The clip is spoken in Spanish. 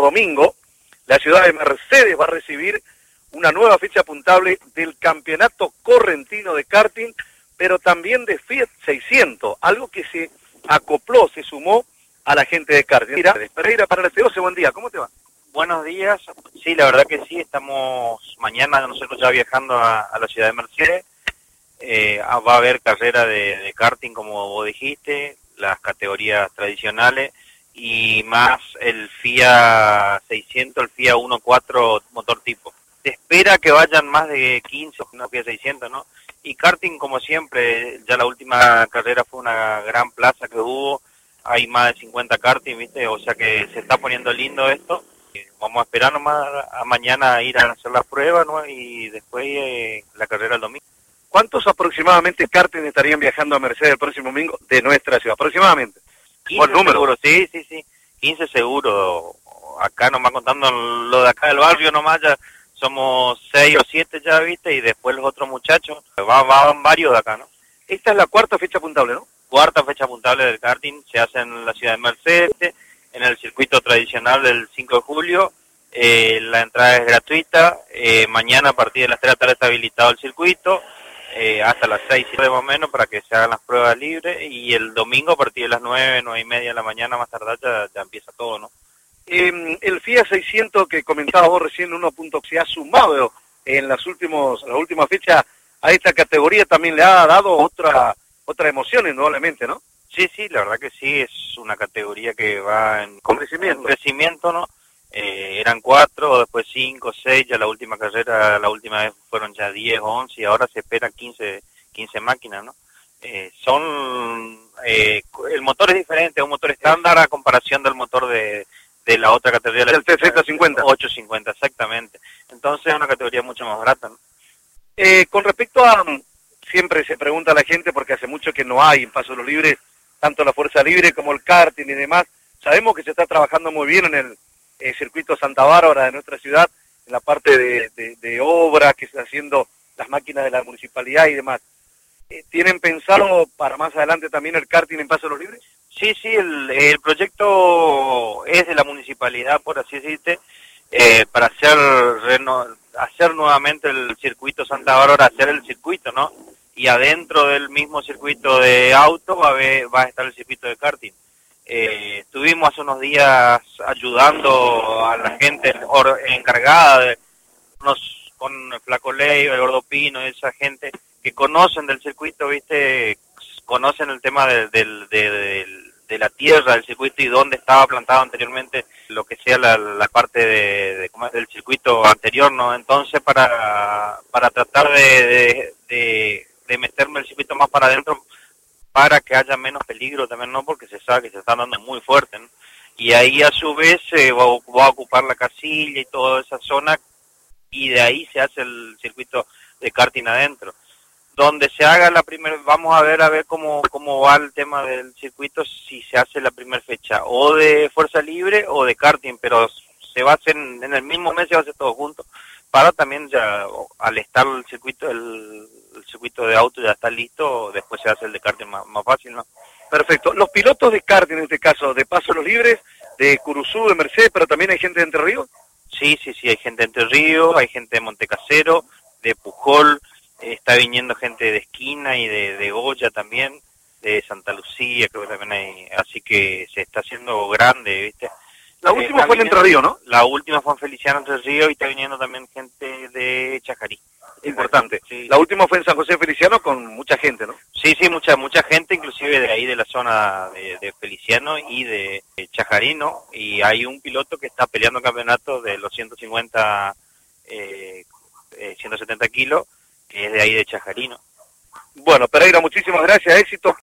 domingo, la ciudad de Mercedes va a recibir una nueva fecha apuntable del campeonato correntino de karting, pero también de Fiat 600, algo que se acopló, se sumó a la gente de karting. Mira, Pereira para la T12, buen día, ¿cómo te va? Buenos días, sí, la verdad que sí, estamos mañana nosotros ya viajando a la ciudad de Mercedes. Va a haber carrera de karting, como vos dijiste, las categorías tradicionales y más el FIA 600, el FIA 1.4 motor tipo. Se espera que vayan más de 15, no FIA 600, ¿no? Y karting, como siempre, ya la última carrera fue una gran plaza que hubo, hay más de 50 karting, ¿viste? O sea que se está poniendo lindo esto. Vamos a esperar nomás a mañana ir a hacer las pruebas, ¿no? Y después la carrera el domingo. ¿Cuántos aproximadamente karting estarían viajando a Mercedes el próximo domingo de nuestra ciudad? Aproximadamente. 15 seguro, sí. 15 seguro. Acá nomás contando lo de acá del barrio nomás ya somos 6 o 7 ya, ¿viste? Y después los otros muchachos. Van varios de acá, ¿no? Esta es la cuarta fecha apuntable, ¿no? Cuarta fecha apuntable del karting. Se hace en la ciudad de Mercedes, en el circuito tradicional del 5 de julio. La entrada es gratuita. Mañana a partir de las 3 de la tarde está habilitado el circuito. Hasta las 6 más o menos para que se hagan las pruebas libres, y el domingo a partir de las 9:30 de la mañana más tardar ya empieza todo, ¿no? El FIA 600 que comentabas vos recién, uno punto que se ha sumado en las últimas fechas a esta categoría, también le ha dado otra emoción indudablemente, ¿no? Sí, la verdad que sí, es una categoría que va en crecimiento, ¿no? Eran 4, después 5, 6, ya la última carrera, la última vez fueron ya 10 o 11 y ahora se esperan 15 máquinas, ¿no? El motor es diferente, es un motor estándar a comparación del motor de la otra categoría. El T850. 850, exactamente. Entonces es una categoría mucho más barata, ¿no? Con respecto a, siempre se pregunta a la gente, porque hace mucho que no hay en Paso de los Libres, tanto la Fuerza Libre como el karting y demás, sabemos que se está trabajando muy bien en el circuito Santa Bárbara de nuestra ciudad, en la parte de obra que se está haciendo las máquinas de la municipalidad y demás. ¿Tienen pensado para más adelante también el karting en Paso de los Libres? Sí, el proyecto es de la municipalidad, por así decirte, para hacer nuevamente el circuito Santa Bárbara, hacer el circuito, ¿no? Y adentro del mismo circuito de auto va a estar el circuito de karting. Estuvimos hace unos días ayudando a la gente encargada con el Flaco Ley, el Gordo Pino, esa gente que conocen del circuito, ¿viste? Conocen el tema de la tierra del circuito y dónde estaba plantado anteriormente lo que sea la parte del circuito anterior, ¿no? Entonces para tratar de meterme el circuito más para adentro, para que haya menos peligro también, ¿no? Porque se sabe que se están dando muy fuerte, ¿no? Y ahí a su vez va a ocupar la casilla y toda esa zona, y de ahí se hace el circuito de karting adentro. Donde se haga vamos a ver cómo va el tema del circuito, si se hace la primera fecha, o de Fuerza Libre o de karting, pero se va a hacer en el mismo mes, se va a hacer todo junto, para también ya, al estar el circuito de auto ya está listo, después se hace el de karting más fácil, ¿no? Perfecto. Los pilotos de karting, en este caso, de Paso a los Libres, de Curuzú, de Mercedes, pero también hay gente de Entre Ríos. Sí, hay gente de Entre Ríos, hay gente de Montecasero, de Pujol, está viniendo gente de Esquina y de Goya también, de Santa Lucía, creo que también hay, así que se está haciendo grande, ¿viste? La última fue en Entre Ríos, ¿no? La última fue en Feliciano, Entre Ríos, y está viniendo también gente de Chajarí. Importante. Sí. La última fue en San José Feliciano con mucha gente, ¿no? Sí, mucha gente, inclusive de ahí de la zona de Feliciano y de Chajarí, ¿no? Y hay un piloto que está peleando campeonato de los 170 kilos, que es de ahí de Chajarí, ¿no? Bueno, Pereira, muchísimas gracias, éxito.